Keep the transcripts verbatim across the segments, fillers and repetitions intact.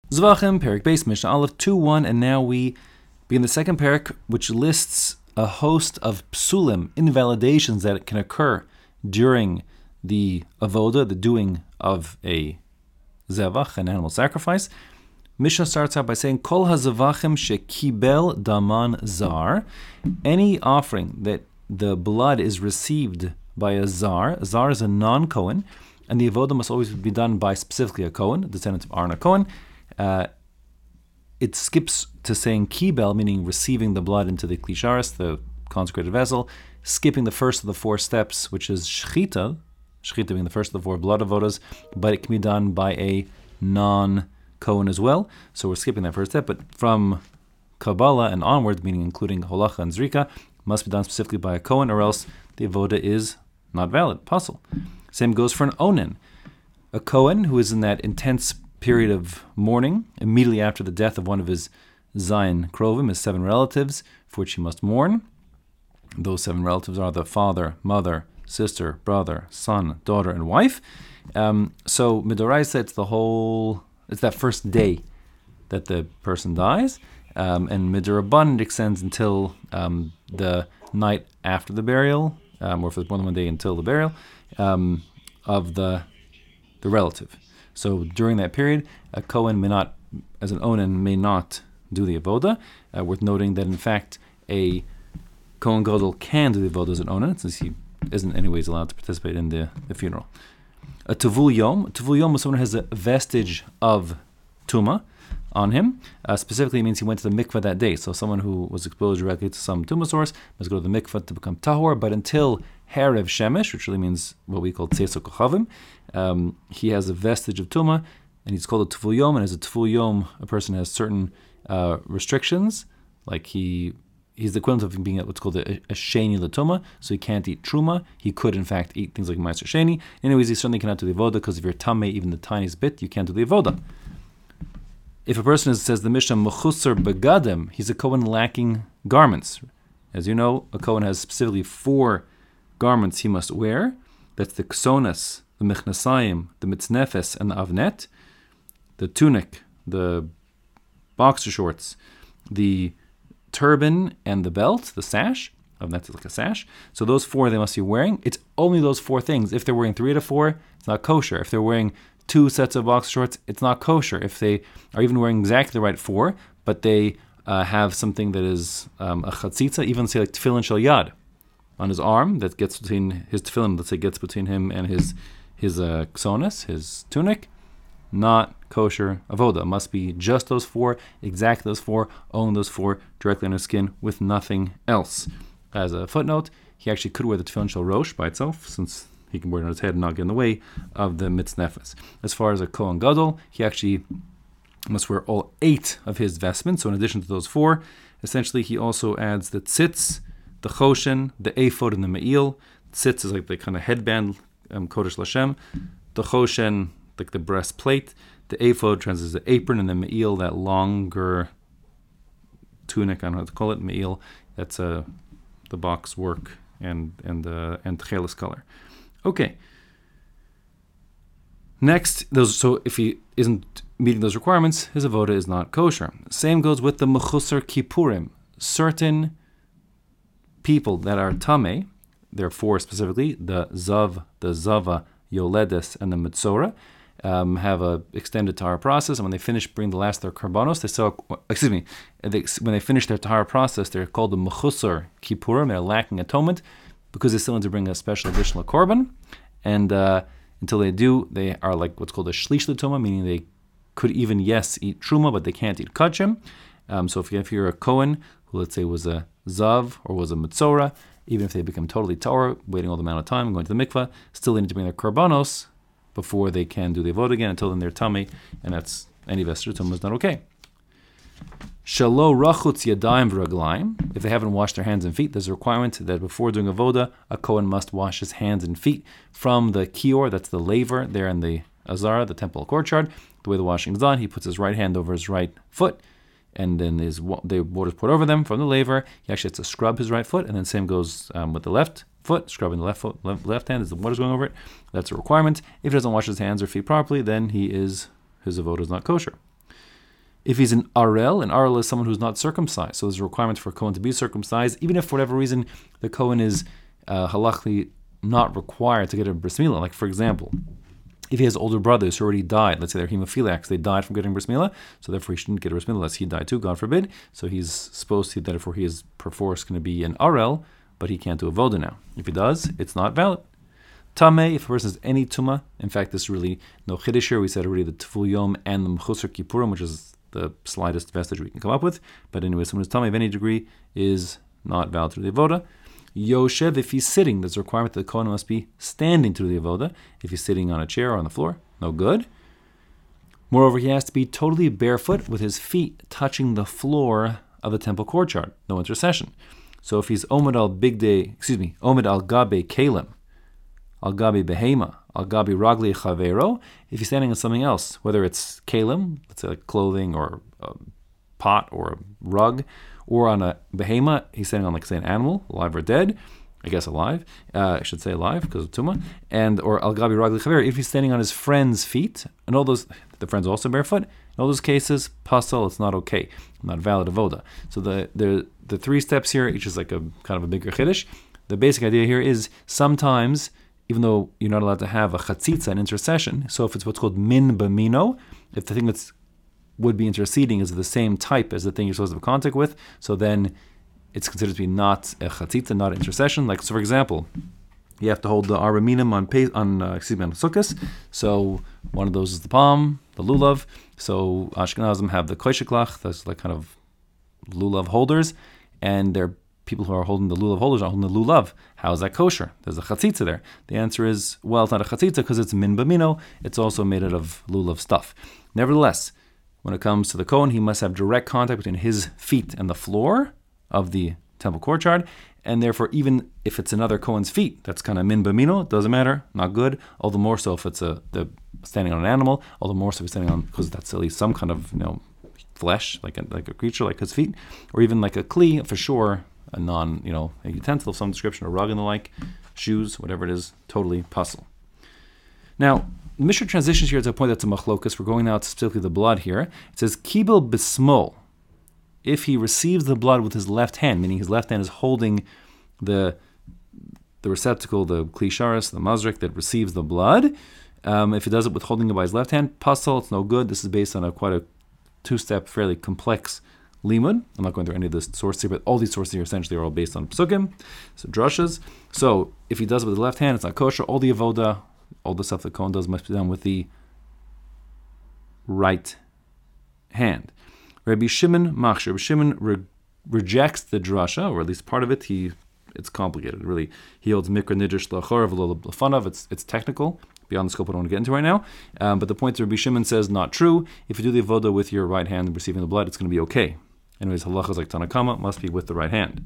Zvachim, Perek Beis, Mishnah Aleph two one, and now we begin the second Perek, which lists a host of psulim, invalidations that can occur during the avoda, the doing of a zevach, an animal sacrifice. Mishnah starts out by saying, Kol hazavachim shekibel daman zar, any offering that the blood is received by a zar. A zar is a non-Kohen, and the avoda must always be done by specifically a Kohen, a descendant of Aaron Cohen. Uh, it skips to saying kibel, meaning receiving the blood into the klisharis, the consecrated vessel, skipping the first of the four steps, which is shchita, shchita being the first of the four blood avodas, but it can be done by a non-Kohen as well. So we're skipping that first step, but from Kabbalah and onward, meaning including holacha and zrika, must be done specifically by a Kohen, or else the avoda is not valid, pasul. Same goes for an onen. A Kohen who is in that intense period of mourning immediately after the death of one of his Zayin Krovim, his seven relatives, for which he must mourn. Those seven relatives are the father, mother, sister, brother, son, daughter, and wife. Um, so Midoraisa, it's the whole, it's that first day that the person dies, um, and Midorabban extends until um, the night after the burial, um, or if it's more than one day until the burial um, of the the relative. So during that period, a Kohen may not, as an onen, may not do the avoda. Uh, worth noting that in fact a Kohen Gadol can do the avoda as an onen, since he isn't anyways allowed to participate in the, the funeral. A tavul yom, a tavul yom is someone who has a vestige of tuma on him. Uh, specifically, it means he went to the mikveh that day. So someone who was exposed directly to some tuma source must go to the mikveh to become tahor, but until Harev Shemesh, which really means what we call Tzeso Kochavim, um, he has a vestige of Tuma, and he's called a Tful Yom, and as a Tful Yom, a person has certain uh, restrictions, like he he's the equivalent of being what's called a, a Sheni Latuma, so he can't eat Truma. He could, in fact, eat things like Meiser Sheni. Anyways, he certainly cannot do the Avoda, because if you're Tameh, even the tiniest bit, you can't do the Avoda. If a person is, says the Mishnah, Mechusar Begadim, he's a Kohen lacking garments. As you know, a Kohen has specifically four garments he must wear. That's the ksonas, the mechnasayim, the mitznefes, and the avnet, the tunic, the boxer shorts, the turban, and the belt, the sash. Avnet is like a sash. So those four they must be wearing. It's only those four things. If they're wearing three to four, it's not kosher. If they're wearing two sets of boxer shorts, it's not kosher. If they are even wearing exactly the right four, but they uh, have something that is um, a chatzitza, even say like tefillin shel yad, on his arm, that gets between his tefillin, let's say gets between him and his his uh, ksonas, his tunic, not kosher avoda. It must be just those four, exactly those four, only those four, directly on his skin, with nothing else. As a footnote, he actually could wear the tefillin shel rosh by itself, since he can wear it on his head and not get in the way of the mitznefes. As far as a Kohen Gadol, he actually must wear all eight of his vestments. So in addition to those four, essentially he also adds the tzitz, the choshen, the ephod, and the me'il. Tzitz is like the kind of headband, um, kodesh lashem. The choshen, like the breastplate. The ephod translates the apron, and the me'il, that longer tunic, I don't know how to call it, me'il. That's uh, the box work and and the and tchelis color. Okay. Next, those so if he isn't meeting those requirements, his avoda is not kosher. Same goes with the mechusar kippurim. Certain people that are tameh, there are four specifically, the zav, the zava, yoledes, and the mitzora, um, have a extended tahara process, and when they finish bringing the last of their karbanos, they still, excuse me, they, when they finish their tahara process, they're called the mechusar kippurim. They're lacking atonement because they still need to bring a special additional korban, and uh, until they do, they are like what's called a shlish l'tuma, meaning they could even, yes, eat truma, but they can't eat kachim. Um, so if, you, if you're a Kohen, who let's say was a zav or was a mitzora, even if they become totally tahor, waiting all the amount of time, going to the mikveh, still they need to bring their karbanos before they can do the avodah again. Until then, they're tamei, and that's any vestige tumah is not okay. Shalo rachutz yadayim v'raglayim. If they haven't washed their hands and feet, there's a requirement that before doing avodah, a Kohen must wash his hands and feet from the kior, that's the laver there in the azara, the temple courtyard. The way the washing is done, he puts his right hand over his right foot, and then his the water is poured over them from the laver. He actually has to scrub his right foot, and then same goes um, with the left foot, scrubbing the left foot, left, left hand as the water's going over it. That's a requirement. If he doesn't wash his hands or feet properly, then he is his avodah is not kosher. If he's an Arel, an Arel is someone who's not circumcised. So there's a requirement for a Kohen to be circumcised, even if for whatever reason the Kohen is uh, halachically not required to get a bris milah. Like, for example, if he has older brothers who already died, let's say they're hemophiliacs, they died from getting bris milah, so therefore he shouldn't get a bris milah unless he died too, God forbid. So he's supposed to, therefore he is perforce going to be an Arel, but he can't do a voda now. If he does, it's not valid. Tameh, if a person has any tuma, in fact, this is really no chiddush here. We said already the Teful Yom and the Mechusar Kippurim, which is the slightest vestige we can come up with. But anyway, someone who's tameh of any degree is not valid to the avoda. Yoshev, if he's sitting, there's a requirement that the Kohen must be standing to the avoda. If he's sitting on a chair or on the floor, no good. Moreover, he has to be totally barefoot with his feet touching the floor of the temple courtyard. No intercession. So if he's Omid al Bigday, excuse me, Omid al Gabe Kalim, al Gabi Behema, al Gabi Ragli Chavero, if he's standing on something else, whether it's kalim, let's say like clothing or a pot or a rug, or on a behema, he's standing on like say an animal, alive or dead, I guess alive, uh, I should say alive because of Tuma, and or al Gabi Ragli Chavero, if he's standing on his friend's feet, and all those, the friend's also barefoot, in all those cases, pasal, it's not okay, not valid avoda. So the, the, the three steps here, each is like a kind of a bigger chiddush. The basic idea here is sometimes, even though you're not allowed to have a chatzitza, an intercession, so if it's what's called min b'mino, if the thing that's would be interceding is the same type as the thing you're supposed to have contact with, so then it's considered to be not a chatzitza, not an intercession. Like, so for example, you have to hold the arba minim on, on uh, excuse me, on sukkahs, so one of those is the palm, the lulav, so Ashkenazim have the koishiklach, that's like kind of lulav holders, and they're people who are holding the lulav holders are holding the lulav. How is that kosher? There's a chatzitza there. The answer is, well, it's not a chatzitza because it's min b'mino. It's also made out of lulav stuff. Nevertheless, when it comes to the Kohen, he must have direct contact between his feet and the floor of the temple courtyard, and therefore, even if it's another Kohen's feet, that's kind of min b'mino. It doesn't matter, not good. All the more so if it's a the standing on an animal. All the more so if he's standing on, because that's at least some kind of you know flesh, like a, like a creature, like his feet, or even like a kli for sure. A non, you know, a utensil of some description, a rug and the like, shoes, whatever it is, totally puzzle. Now, the Mishnah transitions here to a point that's a machlokas. We're going now to specifically the blood here. It says, kibel bismol, if he receives the blood with his left hand, meaning his left hand is holding the the receptacle, the klisharis, the mazrik that receives the blood, um, if he does it with holding it by his left hand, puzzle, it's no good. This is based on a quite a two-step, fairly complex limud. I'm not going through any of the sources here, but all these sources here essentially are all based on psukim, so drashas. So if he does it with the left hand, it's not kosher. All the avoda, all the stuff that Kohen does must be done with the right hand. Rabbi Shimon Machshir. Rabbi Shimon re- rejects the drasha, or at least part of it. He it's complicated, really. He holds mikra nidrash la'achor v'lo l'fanav. It's it's technical, beyond the scope I don't want to get into right now. Um, but the point that Rabbi Shimon says, not true. If you do the avoda with your right hand and receiving the blood, it's going to be okay. Anyways, halachas like Tanakama must be with the right hand.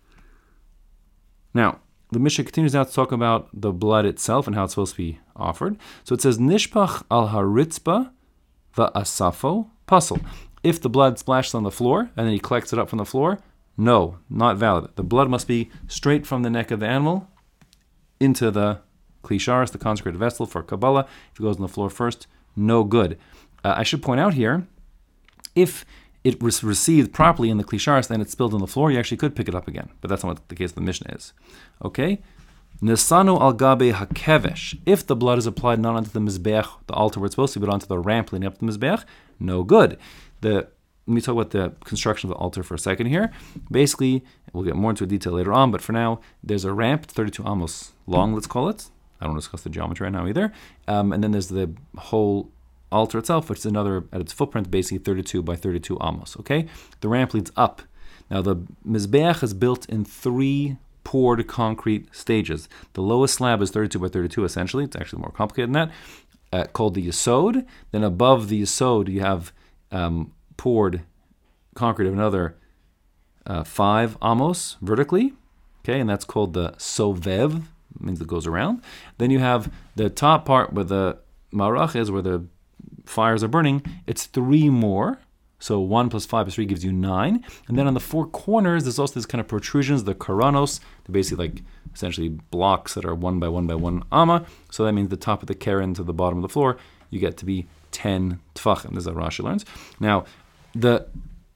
Now, the Mishnah continues now to talk about the blood itself and how it's supposed to be offered. So it says, Nishpach al haritzba va'asafo pasel. If the blood splashes on the floor and then he collects it up from the floor, no, not valid. The blood must be straight from the neck of the animal into the klisharis, the consecrated vessel for Kabbalah. If it goes on the floor first, no good. Uh, I should point out here, if it was received properly in the klisharis, then it's spilled on the floor, you actually could pick it up again. But that's not what the case of the Mishnah is. Okay? Nesanu al gabe hakevesh. If the blood is applied not onto the mizbeach, the altar where it's supposed to be, but onto the ramp leading up to the mizbeach, no good. The Let me talk about the construction of the altar for a second here. Basically, we'll get more into detail later on, but for now, there's a ramp, thirty-two amos long, let's call it. I don't want to discuss the geometry right now either. Um, and then there's the whole altar itself, which is another, at its footprint, basically thirty-two by thirty-two amos, okay? The ramp leads up. Now, the mizbeach is built in three poured concrete stages. The lowest slab is thirty-two by thirty-two, essentially. It's actually more complicated than that, uh, called the yesod. Then above the yesod, you have um, poured concrete of another uh, five amos vertically, okay? And that's called the sovev, means it goes around. Then you have the top part where the marach is, where the fires are burning. It's three more. So one plus five plus three gives you nine. And then on the four corners, there's also this kind of protrusions, the karanos. They're basically like essentially blocks that are one by one by one amma. So that means the top of the keren to the bottom of the floor, you get to be ten tfachim. This is what Rashi learns. Now, the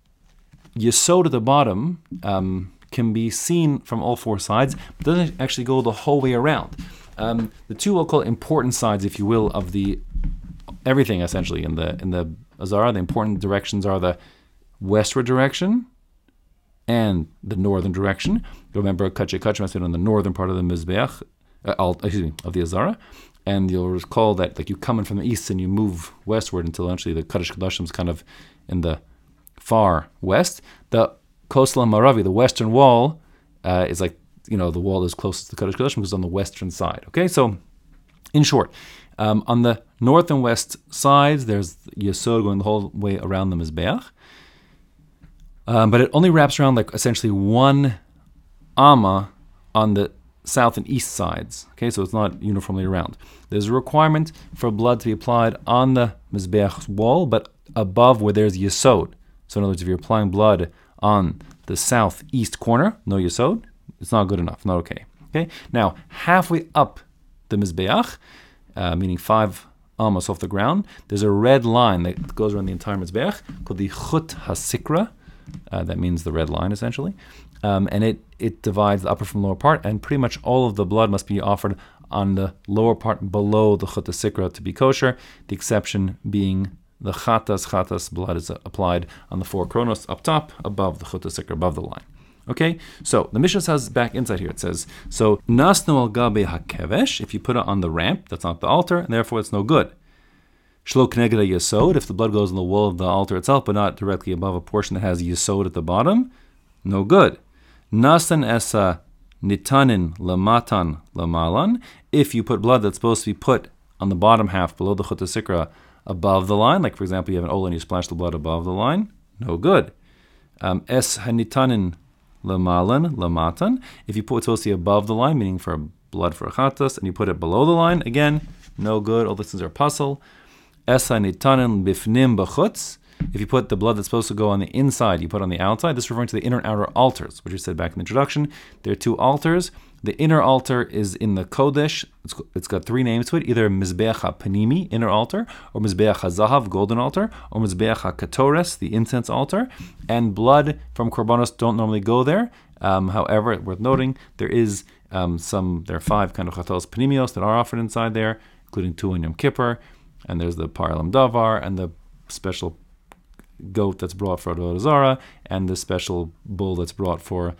yesod at the bottom um, can be seen from all four sides, but doesn't actually go the whole way around. Um, the two, we'll call important sides, if you will, of the everything essentially in the in the Azara, the important directions are the westward direction and the northern direction. Remember, Kachay Kachay must be on the northern part of the Mizbeach, uh, alt, excuse me, of the Azara. And you'll recall that like you come in from the east and you move westward until eventually the Kaddish Kadashim is kind of in the far west. The Kosel Maravi, the western wall, uh, is like, you know, the wall is closest to the Kaddish Kadashim because it's on the western side. Okay, so in short, um, on the north and west sides, there's Yesod going the whole way around the Mizbeach. Um, but it only wraps around like essentially one Amma on the south and east sides. Okay, so it's not uniformly around. There's a requirement for blood to be applied on the Mizbeach wall, but above where there's Yesod. So in other words, if you're applying blood on the southeast corner, no Yesod, it's not good enough, not okay. Okay. Now, halfway up the Mizbeach, uh, meaning five Amos off the ground, there's a red line that goes around the entire Mizbeach called the Chut HaSikra. Uh, that means the red line, essentially. Um, and it, it divides the upper from lower part, and pretty much all of the blood must be offered on the lower part below the Chut HaSikra to be kosher, the exception being the Chatas. Chatas blood is applied on the four kronos up top, above the Chut HaSikra, above the line. Okay, so the Mishnah says back inside here, it says, so Nasnu al gabe hakevesh, if you put it on the ramp, that's not the altar, and therefore it's no good. Shlo kneged yesod, if the blood goes on the wall of the altar itself, but not directly above a portion that has yesod at the bottom, no good. Nasan esa nitanin lamatan lamalan, if you put blood that's supposed to be put on the bottom half below the Chut HaSikra above the line, like for example you have an olah and you splash the blood above the line, no good. Um, es hanitanin lamalan lamatan, if you put what's supposed to be above the line, meaning for blood for a chatas, and you put it below the line, again, no good. All these things are puzzle. Esa nitanin bifnim b'chutz, if you put the blood that's supposed to go on the inside, you put it on the outside. This is referring to the inner and outer altars, which you said back in the introduction. There are two altars. The inner altar is in the Kodesh. It's, it's got three names to it, either Mizbeach HaPanimi, inner altar, or Mizbeach HaZahav, golden altar, or Mizbeach HaKatores, the incense altar. And blood from Korbanos don't normally go there. Um, however, worth noting, there is um, some, there are five kind of Chatos Panimios that are offered inside there, including two on Yom Kippur. And there's the Paralam Davar, and the special goat that's brought for Avodah Zarah, and the special bull that's brought for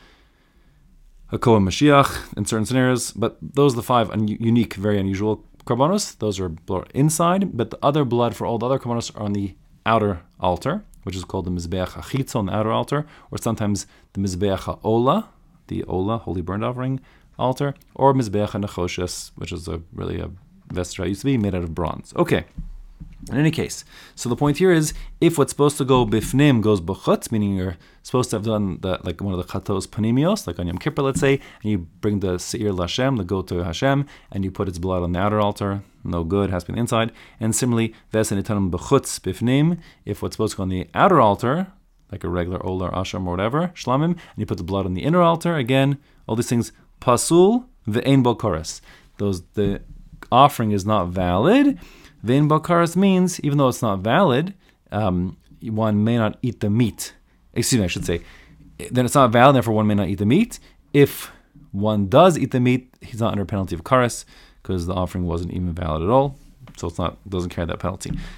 a Kohen Mashiach in certain scenarios. But those are the five un- unique, very unusual korbanos. Those are inside, but the other blood for all the other korbanos are on the outer altar, which is called the Mizbeach HaChitza, on the outer altar, or sometimes the Mizbeach HaOla, the Ola, holy burnt offering altar, or Mizbeach HaNechoshes, which is a really a vesture used to be made out of bronze. Okay. In any case, so the point here is, if what's supposed to go bifnim goes b'chutz, meaning you're supposed to have done the, like one of the chatos panimios, like on Yom Kippur, let's say, and you bring the seir l'Hashem, the goat to Hashem, and you put its blood on the outer altar, no good, has to be on the inside. And similarly, v'esanitanim b'chutz bifnim, if what's supposed to go on the outer altar, like a regular olah or asham or whatever, shlamim, and you put the blood on the inner altar, again, all these things, pasul ve'ein bo koras. Those, the offering is not valid. Vein bakaras means, even though it's not valid, um, one may not eat the meat. Excuse me, I should say. Then it's not valid, therefore one may not eat the meat. If one does eat the meat, he's not under penalty of karas, because the offering wasn't even valid at all. So it's not, doesn't carry that penalty.